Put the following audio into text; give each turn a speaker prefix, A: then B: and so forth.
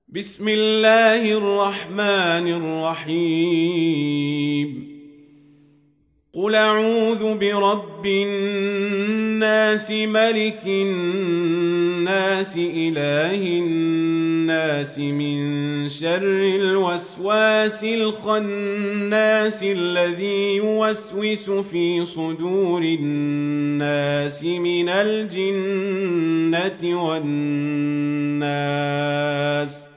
A: بسم الله الرحمن الرحيم قل أعوذ برب الناس ملك الناس إله الناس من شر الوسواس الخناس الذي يوسوس في صدور الناس من الجنة والناس